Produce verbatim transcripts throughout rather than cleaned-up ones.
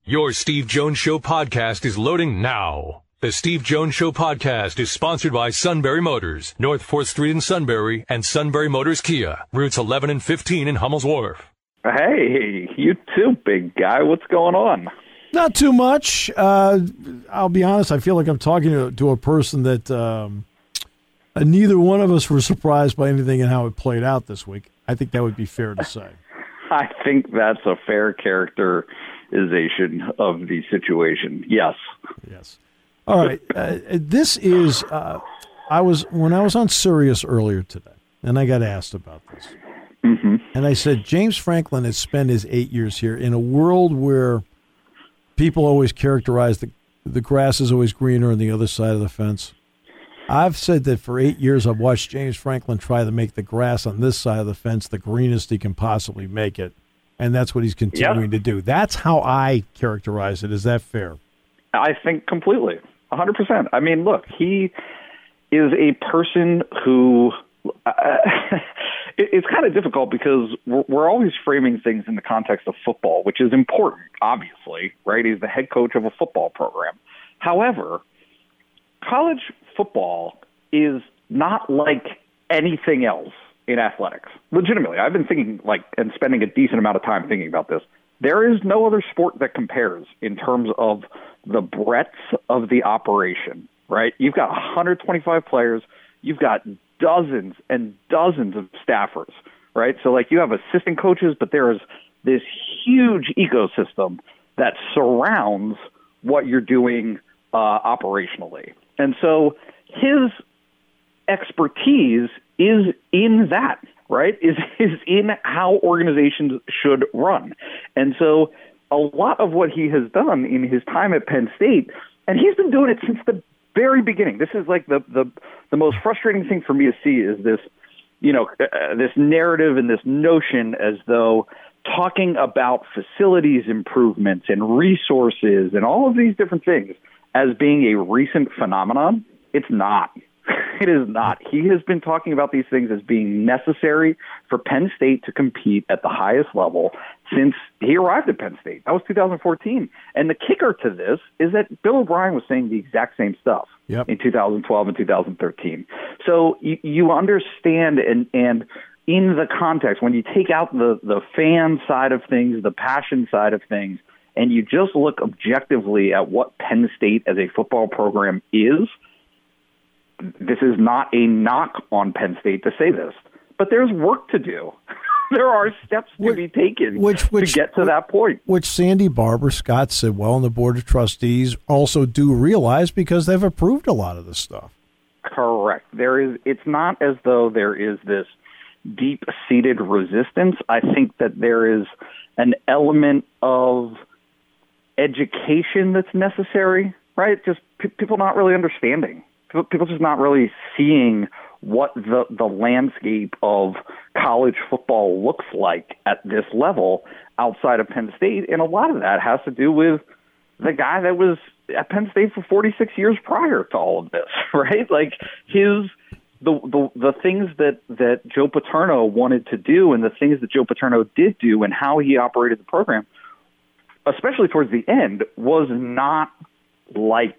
Your Steve Jones Show podcast is loading now. The Steve Jones Show podcast is sponsored by Sunbury Motors, North fourth Street in Sunbury, and Sunbury Motors Kia, routes eleven and fifteen in Hummel's Wharf. Hey, you too, big guy. What's going on? Not too much. Uh, I'll be honest, I feel like I'm talking to, to a person that um, uh, neither one of us were surprised by anything and how it played out this week. I think that would be fair to say. I think that's a fair characterization of the situation. Yes. Yes. All right. Uh, this is, uh, I was, when I was on Sirius earlier today, and I got asked about this. Mm-hmm. And I said, James Franklin has spent his eight years here in a world where people always characterize the, the grass is always greener on the other side of the fence. I've said that for eight years I've watched James Franklin try to make the grass on this side of the fence the greenest he can possibly make it, and that's what he's continuing yeah. to do. That's how I characterize it. Is that fair? I think completely, one hundred percent. I mean, look, he is a person who uh, it, it's kind of difficult because we're, we're always framing things in the context of football, which is important, obviously, right? He's the head coach of a football program. However, college football is not like anything else in athletics. Legitimately, I've been thinking, like, and spending a decent amount of time thinking about this. There is no other sport that compares in terms of the breadth of the operation, right? You've got one hundred twenty-five players. You've got dozens and dozens of staffers, right? So, like, you have assistant coaches, but there is this huge ecosystem that surrounds what you're doing uh, operationally. And so his expertise is in that, right, is, is in how organizations should run. And so a lot of what he has done in his time at Penn State, and he's been doing it since the very beginning. This is like the, the, the most frustrating thing for me to see is this, you know, uh, this narrative and this notion as though talking about facilities improvements and resources and all of these different things as being a recent phenomenon. It's not. It is not. He has been talking about these things as being necessary for Penn State to compete at the highest level since he arrived at Penn State. That was two thousand fourteen. And the kicker to this is that Bill O'Brien was saying the exact same stuff yep. in two thousand twelve and two thousand thirteen. So you, you understand, and, and in the context, when you take out the, the fan side of things, the passion side of things, and you just look objectively at what Penn State as a football program is, this is not a knock on Penn State to say this, but there's work to do. There are steps to which, be taken which, which, to get to which, that point. Which Sandy Barber, Scott Sidwell, and the Board of Trustees also do realize because they've approved a lot of this stuff. Correct. There is. It's not as though there is this deep-seated resistance. I think that there is an element of education that's necessary, right? Just p- people not really understanding. People just not really seeing what the, the landscape of college football looks like at this level outside of Penn State. And a lot of that has to do with the guy that was at Penn State for forty-six years prior to all of this, right? Like his the the, the things that, that Joe Paterno wanted to do and the things that Joe Paterno did do and how he operated the program, especially towards the end, was not like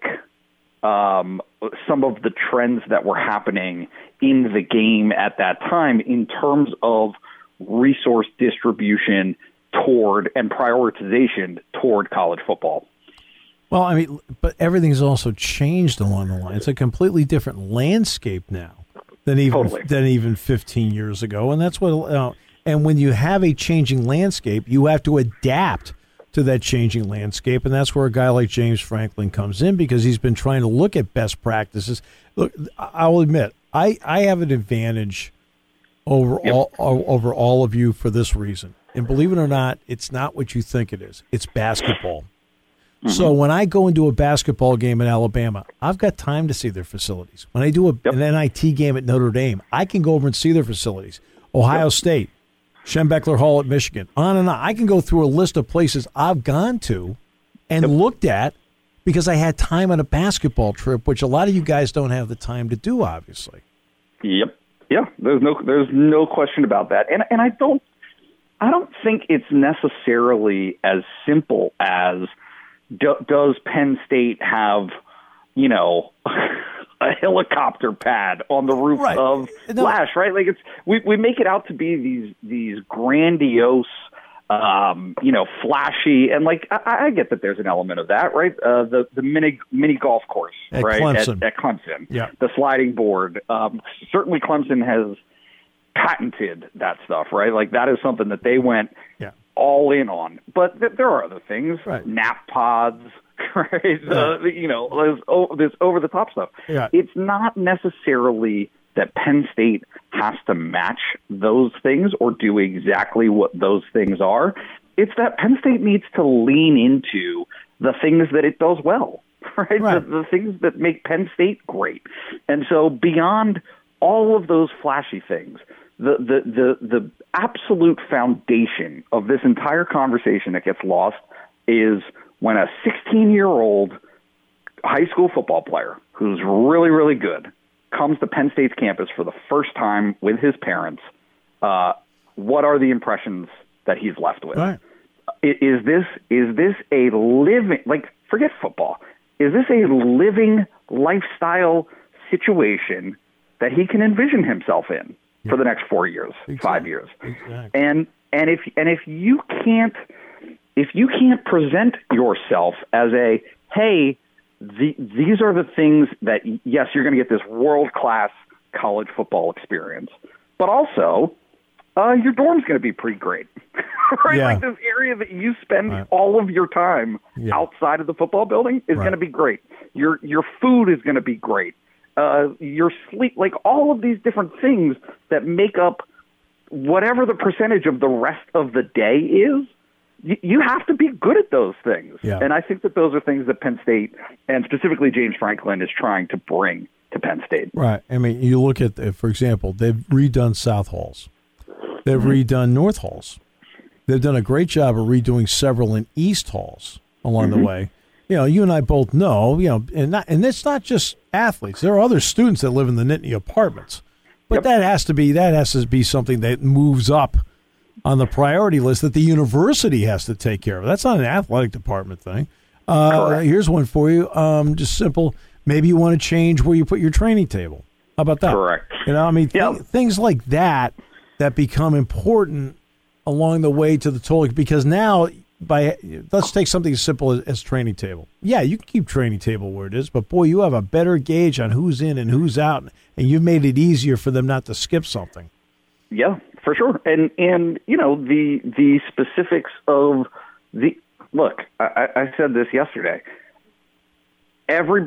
Um, some of the trends that were happening in the game at that time in terms of resource distribution toward and prioritization toward college football. Well, I mean, but everything's also changed along the line. It's a completely different landscape now than even totally. than even fifteen years ago, and that's what. Uh, and when you have a changing landscape, you have to adapt to that changing landscape, and that's where a guy like James Franklin comes in because he's been trying to look at best practices. Look, I'll admit, I, I have an advantage over yep. all over all of you for this reason. And believe it or not, it's not what you think it is. It's basketball. Mm-hmm. So when I go into a basketball game in Alabama, I've got time to see their facilities. When I do a, yep. an N I T game at Notre Dame, I can go over and see their facilities. Ohio yep. State, Schembechler Hall at Michigan, on and on. I can go through a list of places I've gone to and yep. looked at because I had time on a basketball trip, which a lot of you guys don't have the time to do, obviously. Yep. Yeah, there's no there's no question about that. And and I don't I don't think it's necessarily as simple as do, does Penn State have, you know, a helicopter pad on the roof right. of no. Lasch, right? Like it's we we make it out to be these these grandiose, um, you know, flashy, and like I, I get that there's an element of that, right? Uh, the the mini mini golf course, at right? Clemson. At, at Clemson, yeah. The sliding board. Um, certainly, Clemson has patented that stuff, right? Like that is something that they went yeah. all in on. But th- there are other things, right. nap pods. Right, yeah. uh, you know, this, oh, this over-the-top stuff. Yeah. It's not necessarily that Penn State has to match those things or do exactly what those things are. It's that Penn State needs to lean into the things that it does well, right? right. The, the things that make Penn State great. And so beyond all of those flashy things, the the the, the absolute foundation of this entire conversation that gets lost is when a sixteen-year-old high school football player who's really, really good comes to Penn State's campus for the first time with his parents, uh, what are the impressions that he's left with? Right. Is this is this a living, like, forget football, is this a living lifestyle situation that he can envision himself in yeah. for the next four years, exactly. five years? Exactly. And and if and if you can't If you can't present yourself as a, hey, the, these are the things that, yes, you're going to get this world-class college football experience, but also uh, your dorm's going to be pretty great. right? Yeah. Like this area that you spend right. all of your time yeah. outside of the football building is right. going to be great. Your your food is going to be great. Uh, your sleep, like all of these different things that make up whatever the percentage of the rest of the day is, you have to be good at those things. Yeah. And I think that those are things that Penn State, and specifically James Franklin, is trying to bring to Penn State. Right. I mean, you look at, for example, they've redone South Halls. They've mm-hmm. redone North Halls. They've done a great job of redoing several in East Halls along mm-hmm. the way. You know, you and I both know, you know, and not, and it's not just athletes. There are other students that live in the Nittany apartments. But yep. that has to be that has to be something that moves up on the priority list that the university has to take care of. That's not an athletic department thing. Uh, here's one for you. Um, just simple. Maybe you want to change where you put your training table. How about that? Correct. You know, I mean, yep. th- things like that that become important along the way to the total. Because now, by let's take something as simple as, as training table. Yeah, you can keep training table where it is, but boy, you have a better gauge on who's in and who's out, and you've made it easier for them not to skip something. Yeah, for sure. And, and you know, the the specifics of the – look, I, I said this yesterday. Every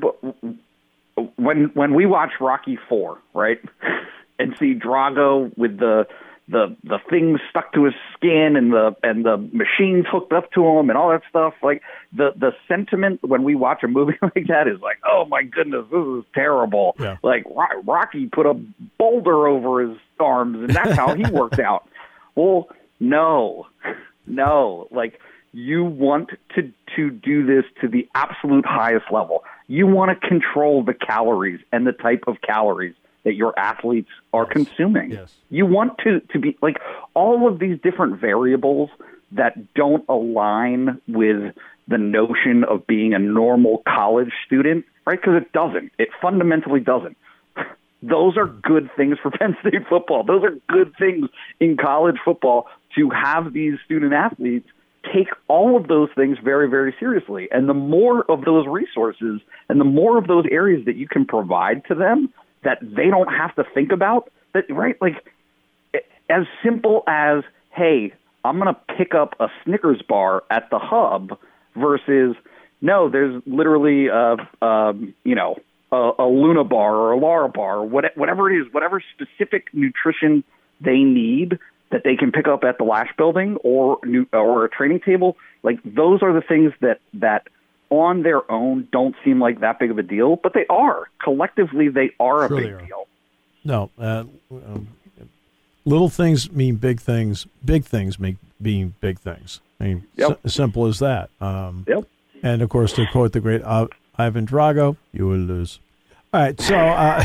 when when we watch Rocky four, right, and see Drago with the the the things stuck to his skin and the and the machines hooked up to him and all that stuff, like the the sentiment when we watch a movie like that is like, oh my goodness, this is terrible. Yeah. Like Rocky put a boulder over his arms and that's how he worked out. Well, no, no, like you want to to do this to the absolute highest level. You want to control the calories and the type of calories that your athletes are yes. consuming. Yes. You want to, to be like all of these different variables that don't align with the notion of being a normal college student, right? Because it doesn't. It fundamentally doesn't. Those are good things for Penn State football. Those are good things in college football to have these student athletes take all of those things very, very seriously. And the more of those resources and the more of those areas that you can provide to them that they don't have to think about, that right? Like as simple as, hey, I'm going to pick up a Snickers bar at the hub versus, no, there's literally a, a you know, a, a Luna bar or a Lara bar, or what, whatever it is, whatever specific nutrition they need that they can pick up at the Lasch building or or a training table. Like those are the things that, that on their own don't seem like that big of a deal, but they are. Collectively, they are sure a big are. deal. No, uh, um, little things mean big things. Big things mean being big things. I mean, yep. s- simple as that. Um, yep. And, of course, to quote the great uh, Ivan Drago, you will lose. All right, so... Uh,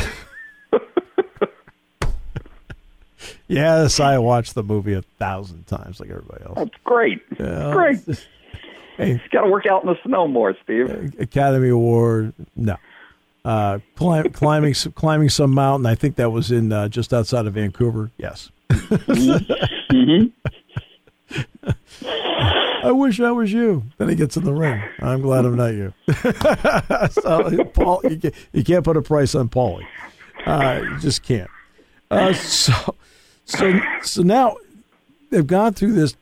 yes, I watched the movie a thousand times like everybody else. That's great. Yeah, great. Hey, got to work out in the snow more, Steve. Academy Award, no. Uh, climb, climbing climbing some mountain. I think that was in uh, just outside of Vancouver. Yes. Mm-hmm. I wish I was you. Then he gets in the ring. I'm glad I'm not you. so, Paul, you can't, you can't put a price on Paulie. Uh, you just can't. Uh, so, so, so now they've gone through this.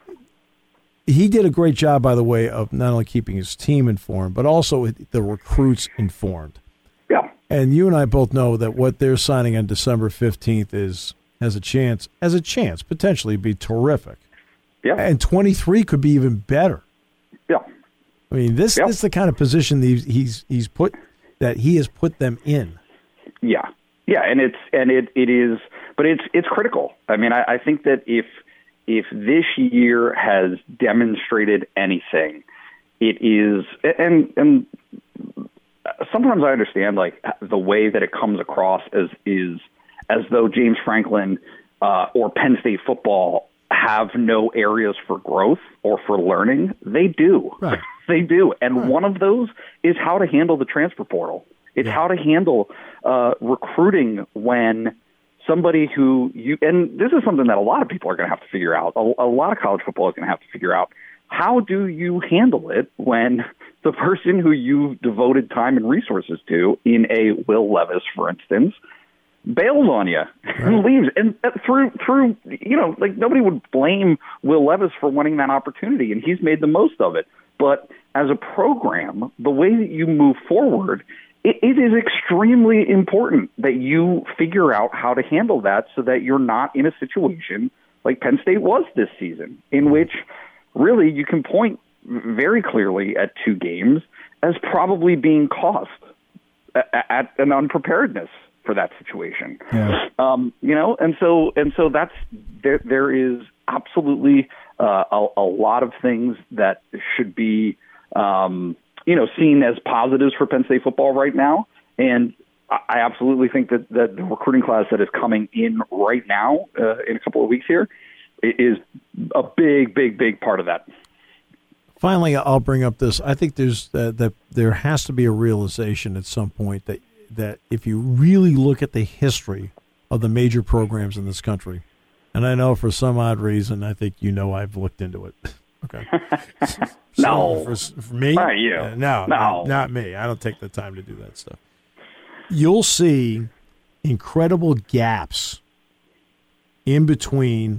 He did a great job, by the way, of not only keeping his team informed, but also the recruits informed. Yeah. And you and I both know that what they're signing on December fifteenth is has a chance, has a chance potentially be terrific. Yeah. And twenty-three could be even better. Yeah. I mean, this, yeah. this is the kind of position that he's, he's he's put that he has put them in. Yeah. Yeah, and it's and it, it is, but it's it's critical. I mean, I, I think that if if this year has demonstrated anything, it is, and and sometimes I understand like the way that it comes across as is as though James Franklin uh, or Penn State football have no areas for growth or for learning. They do. Right. They do. And right. one of those is how to handle the transfer portal. It's yeah. how to handle uh, recruiting when somebody who you, and this is something that a lot of people are going to have to figure out. A, a lot of college football is going to have to figure out. How do you handle it when the person who you've devoted time and resources to, in a Will Levis, for instance, bails on you and leaves? And through, through, you know, like nobody would blame Will Levis for wanting that opportunity, and he's made the most of it. But as a program, the way that you move forward, it, it is extremely important that you figure out how to handle that so that you're not in a situation like Penn State was this season, in which really you can point very clearly at two games as probably being cost at, at an unpreparedness for that situation. Yeah. Um, you know, and so and so that's there. There is absolutely uh, a, a lot of things that should be, um, you know, seen as positives for Penn State football right now. And I absolutely think that, that the recruiting class that is coming in right now uh, in a couple of weeks here is a big, big, big part of that. Finally, I'll bring up this. I think there's uh, that there has to be a realization at some point that that if you really look at the history of the major programs in this country, and I know for some odd reason, I think you know I've looked into it. Okay. So no. For, for me? Not you. Uh, no, no. Not, not me. I don't take the time to do that stuff. You'll see incredible gaps in between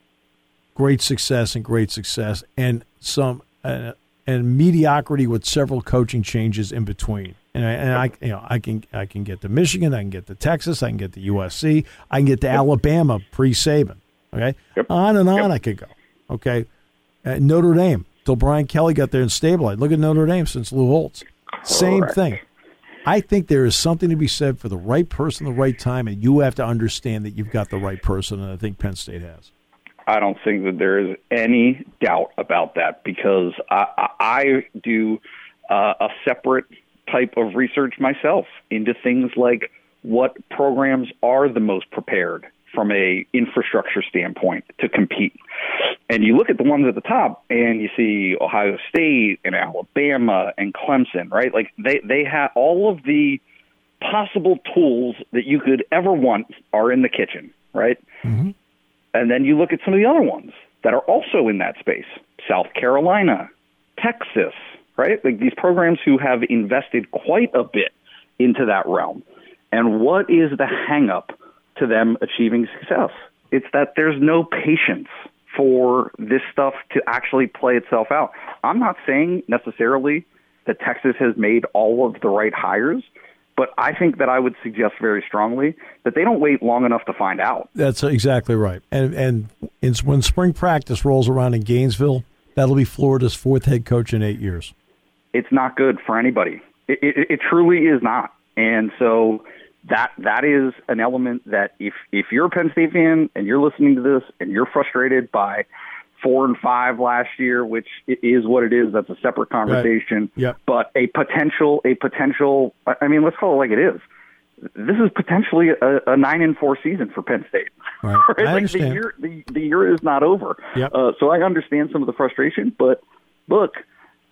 great success and great success, and some uh, and mediocrity with several coaching changes in between. And I, and I, you know, I can I can get to Michigan, I can get to Texas, I can get to U S C, I can get to yep. Alabama pre-Saban. Okay, yep. on and on yep. I could go. Okay, uh, Notre Dame till Brian Kelly got there and stabilized. Look at Notre Dame since Lou Holtz. Same Correct. thing. I think there is something to be said for the right person, the right time, and you have to understand that you've got the right person, and I think Penn State has. I don't think that there is any doubt about that, because I, I, I do uh, a separate type of research myself into things like what programs are the most prepared from a infrastructure standpoint to compete. And you look at the ones at the top and you see Ohio State and Alabama and Clemson, right? Like they, they have all of the possible tools that you could ever want are in the kitchen, right? Mm-hmm. And then you look at some of the other ones that are also in that space. South Carolina, Texas, right? Like these programs who have invested quite a bit into that realm. And what is the hang-up to them achieving success? It's that there's no patience for this stuff to actually play itself out. I'm not saying necessarily that Texas has made all of the right hires, but I think that I would suggest very strongly that they don't wait long enough to find out. That's exactly right. And and it's when spring practice rolls around in Gainesville, that'll be Florida's fourth head coach in eight years. It's not good for anybody. It, it, it truly is not. And so that that is an element that if, if you're a Penn State fan and you're listening to this and you're frustrated by four and five last year, which is what it is, that's a separate conversation. Right. Yep. But a potential, a potential, I mean, let's call it like it is. This is potentially a, a nine and four season for Penn State. Right. right? I like understand. The year, the, the year is not over. Yep. Uh, so I understand some of the frustration, but look,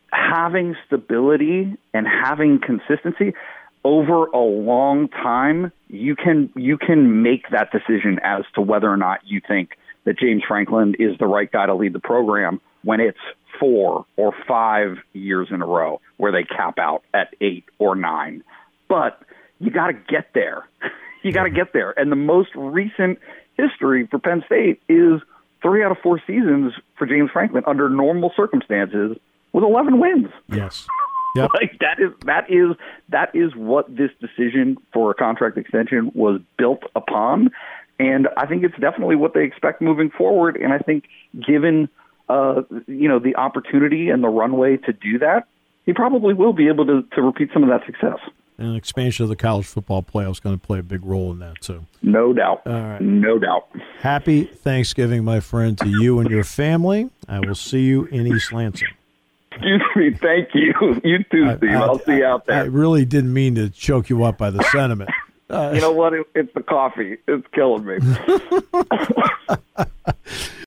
having stability and having consistency over a long time, you can you can make that decision as to whether or not you think that James Franklin is the right guy to lead the program when it's four or five years in a row where they cap out at eight or nine. But you got to get there. You got to get there. And the most recent history for Penn State is three out of four seasons for James Franklin under normal circumstances with eleven wins. Yes. Yep. Like that is that is that is what this decision for a contract extension was built upon, and I think it's definitely what they expect moving forward. And I think, given uh, you know the opportunity and the runway to do that, he probably will be able to, to repeat some of that success. And an expansion of the college football playoff is going to play a big role in that too. No doubt. All right. No doubt. Happy Thanksgiving, my friend, to you and your family. I will see you in East Lansing. Excuse me. Thank you. You too, Steve. I, I, I'll see you out there. I really didn't mean to choke you up by the sentiment. Uh, you know what? It, it's the coffee. It's killing me.